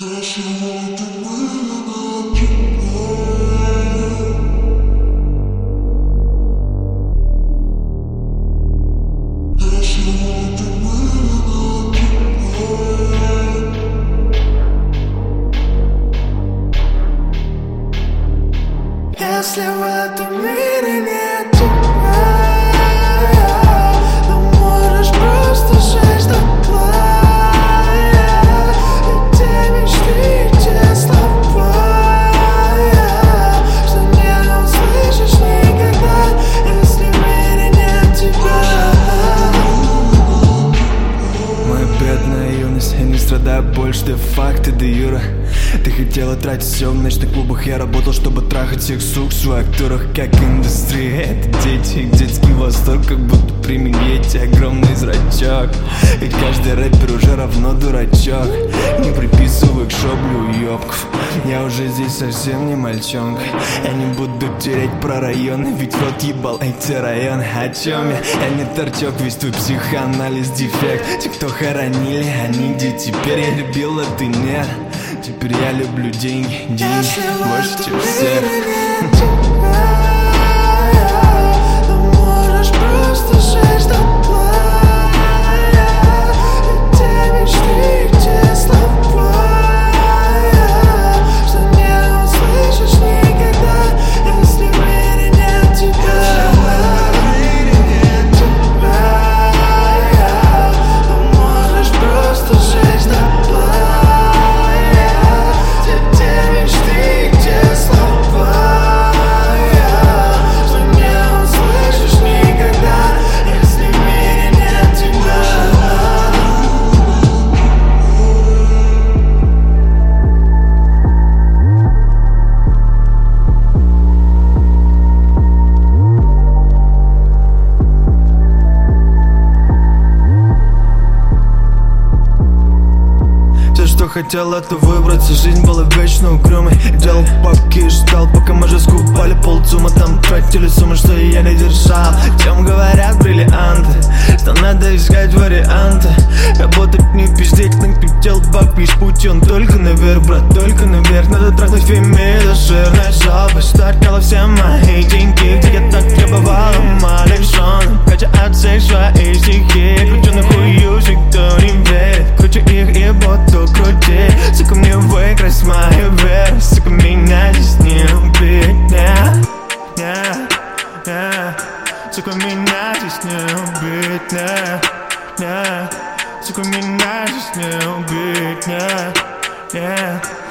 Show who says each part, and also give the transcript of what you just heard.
Speaker 1: Если в этом мире нет тебя, то можешь просто жить дотла. И те мечты, и те слова, что не услышишь никогда, если в мире нет тебя.
Speaker 2: Моя бедная юность, я не страдаю больше, де факто, де юра. Ты хотела тратить все в ночных клубах, я работал, чтобы трахать всех сук в своих турах, как индустрия. Это дети, их детский восторг, как будто при миньете огромный зрачок. И каждый рэпер уже равно дурачок. Не приписывай к шоблю уёбков, я уже здесь совсем не мальчонка. Я не буду терять про районы, ведь рот ебал эти районы. О чем я? Я не торчок, весь твой психоанализ дефект. Те, кто хоронили, они где теперь? Я любил, а ты нет. Теперь я люблю деньги, деньги больше, чем всех.
Speaker 1: То можешь просто жить дотла. И те мечты, и те слова, что не услышишь никогда, если в мире нет тебя. То можешь просто жить дотла.
Speaker 2: Что хотел, это выбраться, жизнь была вечно угрюмой. Делал папки и ждал, пока мы же скупали полцума. Там тратили суммы, что я не держал. Тем говорят бриллианты, что надо искать варианты. Работать не пиздеть, накипел бак, пишь путь, он только наверх, брат, только наверх. Надо трахнуть фемида, жирная жаба, что отняла все мои деньги, где я так требовал, малых жен. Хотя отсек свои стихи, кручу на хую, никто не верит. Кручу их и буду крутить. Сука, мне выиграть мою веру, сука, меня здесь не убить, сука, меня здесь не убить, сука, меня здесь не убить,